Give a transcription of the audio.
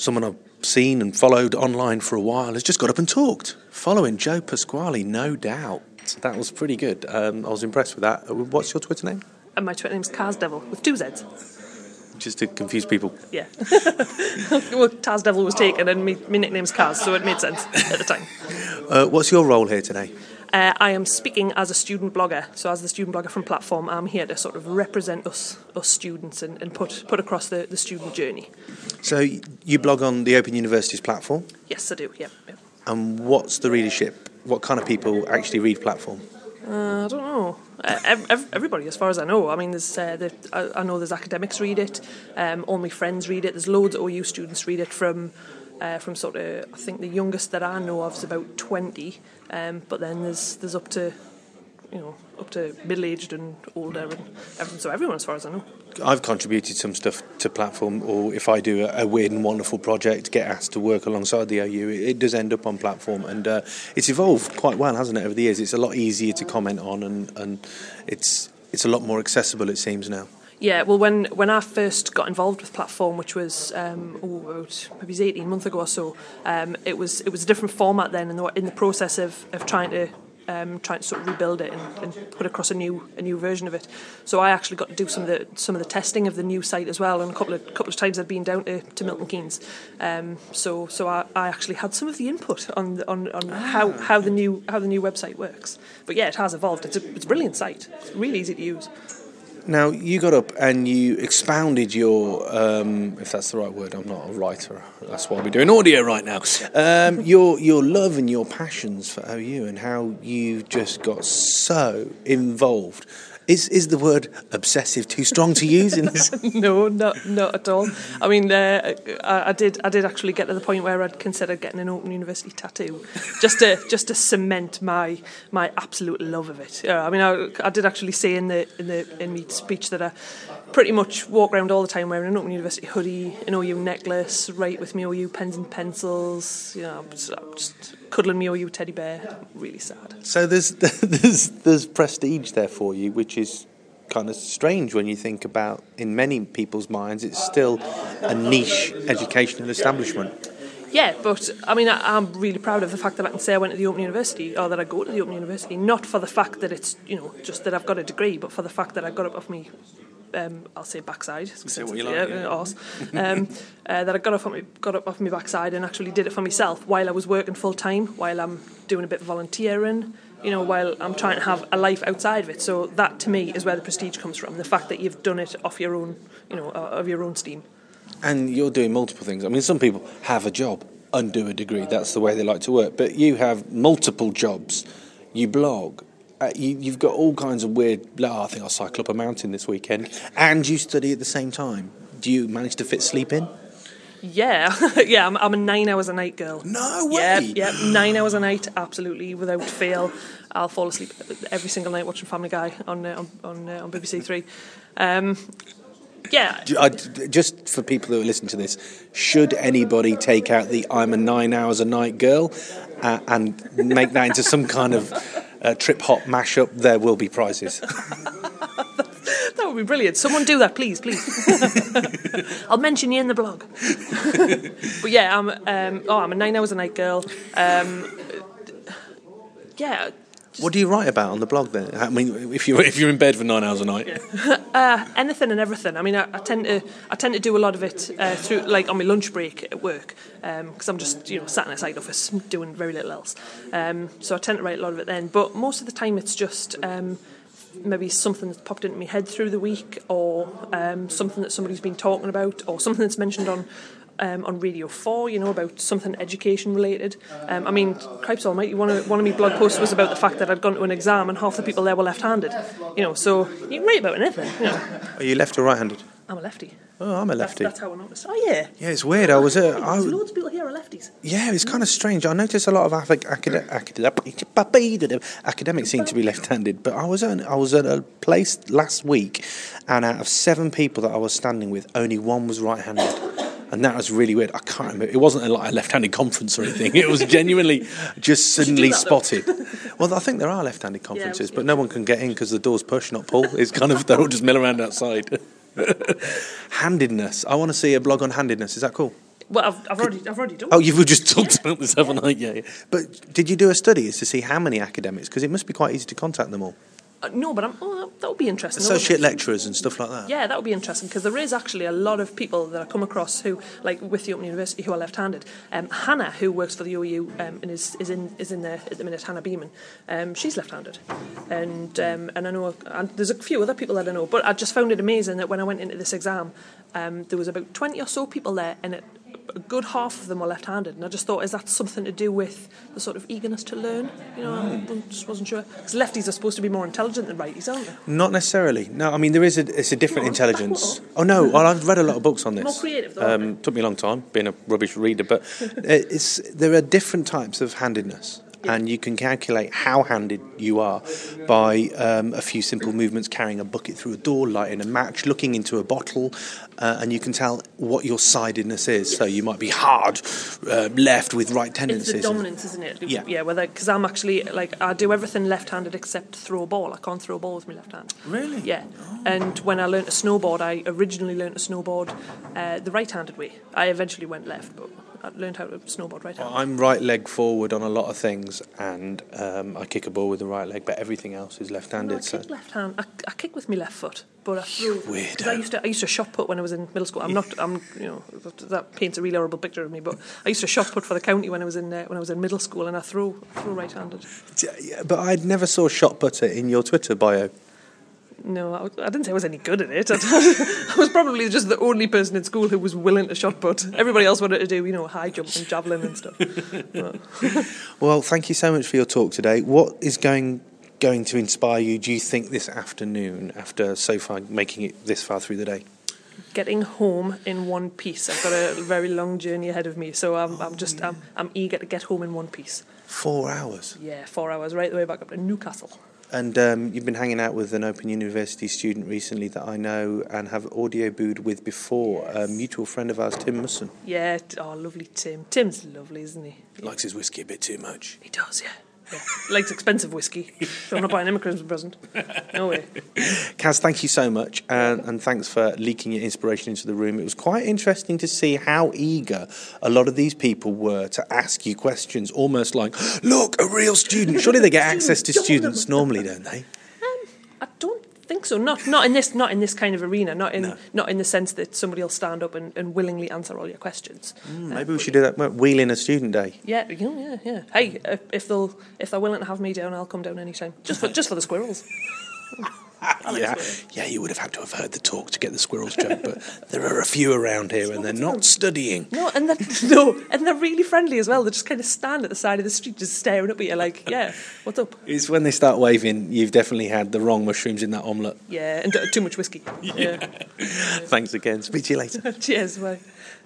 someone I've seen and followed online for a while, has just got up and talked, following Joe Pasquale, no doubt. That was pretty good. I was impressed with that. What's your Twitter name? And my Twitter name's Cars Devil with 2 Z's. Just to confuse people. Yeah. Well, Taz Devil was taken and my nickname's Cars, so it made sense at the time. What's your role here today? I am speaking as a student blogger. So as the student blogger from Platform, I'm here to sort of represent us students and put across the student journey. So you blog on the Open University's platform? Yes, I do, yeah. And what's the readership? What kind of people actually read Platform? I don't know. Everybody, as far as I know. I mean, I know there's academics read it. All my friends read it. There's loads of OU students read it from sort of, I think the youngest that I know of is about 20. But then there's up to middle-aged and older and everything. So everyone, as far as I know. I've contributed some stuff to Platform, or if I do a weird and wonderful project, get asked to work alongside the OU, it does end up on Platform, and it's evolved quite well, hasn't it, over the years? It's a lot easier to comment on, and it's a lot more accessible, it seems now. Yeah, well, when I first got involved with Platform, which was about maybe 18 months ago or so, it was a different format then, in the process of trying to sort of rebuild it and put across a new version of it. So I actually got to do some of the testing of the new site as well, and a couple of times I've been down to Milton Keynes. So I actually had some of the input on how the new website works. But yeah, it has evolved. It's a brilliant site. It's really easy to use. Now, you got up and you expounded your, if that's the right word, I'm not a writer, that's why we're doing audio right now, your love and your passions for OU and how you just got so involved. Is the word obsessive too strong to use in this? No, not at all. I mean, I did actually get to the point where I'd considered getting an Open University tattoo, just to cement my absolute love of it. I mean, I did actually say in my speech that I pretty much walk around all the time wearing an Open University hoodie, an OU necklace, write with me OU pens and pencils. You know, just cuddling me OU teddy bear. Really sad. So there's prestige there for you, which is kind of strange when you think about, in many people's minds, it's still a niche educational establishment. Yeah, but I mean, I'm really proud of the fact that I can say I went to the Open University, or that I go to the Open University, not for the fact that it's, just that I've got a degree, but for the fact that I got it off me. I'll say backside. Say what you like. Arse. That I got up off my backside and actually did it for myself while I was working full time, while I'm doing a bit of volunteering, while I'm trying to have a life outside of it. So that, to me, is where the prestige comes from. The fact that you've done it off your own, of your own steam. And you're doing multiple things. I mean, some people have a job and do a degree. That's the way they like to work. But you have multiple jobs. You blog. You've got all kinds of weird... I think I'll cycle up a mountain this weekend. And you study at the same time. Do you manage to fit sleep in? Yeah. Yeah, I'm a 9 hours a night girl. No way! Yeah, 9 hours a night, absolutely, without fail. I'll fall asleep every single night watching Family Guy on BBC Three. Yeah. Just for people who are listening to this, should anybody take out the I'm a 9 hours a night girl and make that into some kind of trip-hop mashup, there will be prizes. That would be brilliant. Someone do that, please. I'll mention you in the blog. But yeah, I'm a 9 hours a night girl. Yeah. What do you write about on the blog then? I mean, if you're in bed for 9 hours a night, anything and everything. I mean, I tend to do a lot of it through, like, on my lunch break at work, because I'm just sat in a side office doing very little else. So I tend to write a lot of it then. But most of the time, it's just maybe something that's popped into my head through the week, or something that somebody's been talking about, or something that's mentioned on Radio 4, about something education related. I mean, cripes almighty, one of my blog posts was about the fact that I'd gone to an exam and half the people there were left-handed. So you can write about anything. Are you left or right-handed? I'm a lefty. Oh, I'm a lefty. That's how I noticed. Oh, yeah. Yeah, it's weird. There's loads of people here are lefties. Yeah, it's kind of strange. I noticed a lot of academics seem to be left-handed, but I was at a place last week, and out of 7 people that I was standing with, only one was right-handed. And that was really weird. I can't remember. It wasn't a left-handed conference or anything. It was genuinely just suddenly spotted. Well, I think there are left-handed conferences, but no one can get in because the door's push, not pull. It's kind of, they're all just mill around outside. Handedness. I want to see a blog on handedness. Is that cool? Well, I've already done. Oh, you've just talked about this, haven't I? Yeah. But did you do a study as to see how many academics? Because it must be quite easy to contact them all. No, but that would be interesting. Associate lecturers and stuff like that. Yeah, that would be interesting because there is actually a lot of people that I come across who, like with the Open University, who are left-handed. Hannah, who works for the OU and is in there at the minute, Hannah Beeman, she's left-handed, and I know, and there's a few other people that I know. But I just found it amazing that when I went into this exam, there was about 20 or so people there, and a good half of them were left-handed, and I just thought, is that something to do with the sort of eagerness to learn? I just wasn't sure. Because lefties are supposed to be more intelligent than righties, aren't they? Not necessarily. No, I mean it's a different intelligence. Oh no, well I've read a lot of books on this. More creative, though. Took me a long time, being a rubbish reader, but there are different types of handedness. And you can calculate how handed you are by a few simple movements, carrying a bucket through a door, lighting a match, looking into a bottle, and you can tell what your sidedness is. So you might be hard left with right tendencies. It's the dominance, isn't it? Yeah. Yeah, because I'm actually, I do everything left-handed except throw a ball. I can't throw a ball with my left hand. Really? Yeah. Oh. And when I learnt to snowboard, I originally learnt to snowboard the right-handed way. I eventually went left, but I learned how to snowboard right-handed. I'm right leg forward on a lot of things, and I kick a ball with the right leg, but everything else is left-handed. I kick left hand. I kick with my left foot, but I throw. Because I used to shot put when I was in middle school. That paints a really horrible picture of me, but I used to shot put for the county when I was in middle school, and I throw right-handed. Yeah, but I never saw shot putter in your Twitter bio. No, I didn't say I was any good at it. I was probably just the only person in school who was willing to shot put. Everybody else wanted to do, high jump and javelin and stuff. Well, thank you so much for your talk today. What is going to inspire you, do you think, this afternoon, after so far making it this far through the day? Getting home in one piece. I've got a very long journey ahead of me, so I'm eager to get home in one piece. 4 hours? Yeah, 4 hours, right the way back up to Newcastle. And you've been hanging out with an Open University student recently that I know and have audio booed with before, a mutual friend of ours, Tim Musson. Yeah, lovely Tim. Tim's lovely, isn't he? Likes his whiskey a bit too much. He does, yeah. Likes expensive whiskey. So I'm not buying him a Christmas present. No way. Kaz, thank you so much, and thanks for leaking your inspiration into the room. It was quite interesting to see how eager a lot of these people were to ask you questions, almost like, look, a real student. Surely they get access to students normally, don't they? I don't think so. Not in this kind of arena. Not in the sense that somebody will stand up and willingly answer all your questions. Maybe we should do that. Wheeling a student day. Yeah. Hey, if they're willing to have me down, I'll come down anytime. Just for the squirrels. Yeah, you would have had to have heard the talk to get the squirrels joke, but there are a few around here and they're not studying. And they're really friendly as well. They just kind of stand at the side of the street just staring up at you like, yeah, what's up? It's when they start waving, you've definitely had the wrong mushrooms in that omelette. Yeah, and too much whiskey. Yeah. Thanks again. Speak to you later. Cheers, bye.